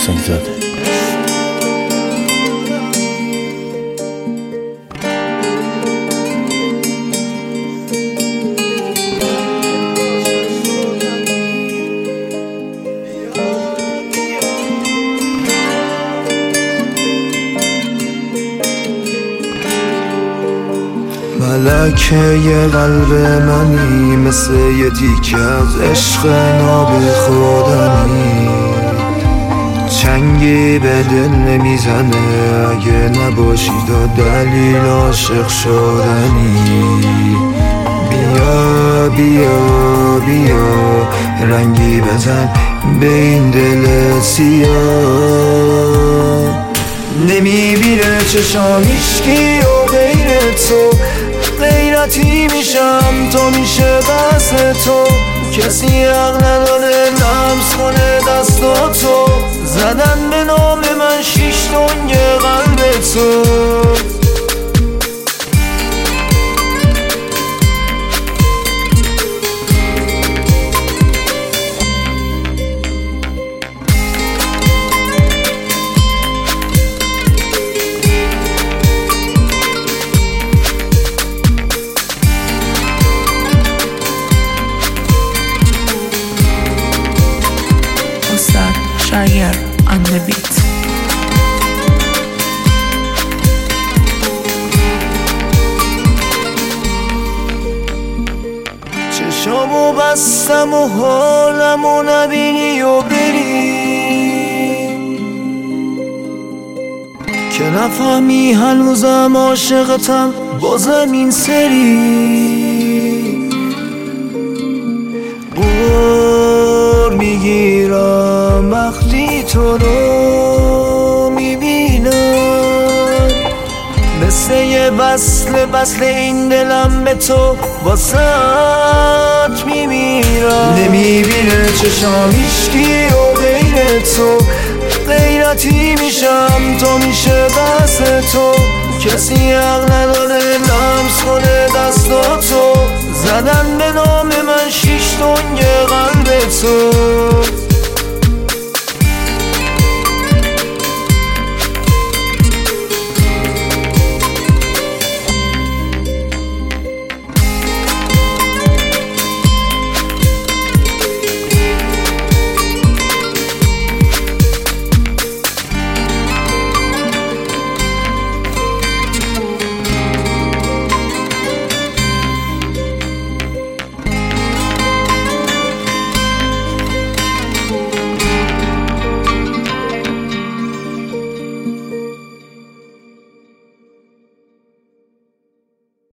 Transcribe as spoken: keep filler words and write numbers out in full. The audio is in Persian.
حسین زاده. ملکه یه قلب منی، مثل یه تیکه از عشق نابخودنی. چنگی به دل نمیزنه اگه نباشی تا دلیل عاشق شدنی. بیا بیا بیا رنگی بزن به این دل سیاه. نمیبینه چشام هیچکی و غیر تو، غیرتی میشم تو میشه بس تو. کسی حق نداره لمس کنه دستاتو، زدن به نام من شیش تنگ قلب تو. Shagir on the beat. چشامو بستم و حالمو نبینی و بری، که نفهمی هنوزم عاشقتم بازم این سری. بور میگیرم وقتی تو رو میبینم، مثل یه وصل وصل این دلم به تو واسط میمیرم. نمیبینه چشام هیچکی و غیر تو، غیرتی میشم تو میشه بس تو. کسی حق نداره لمس کنه دستاتو، زدن به نام من شیش تنگ قلب تو.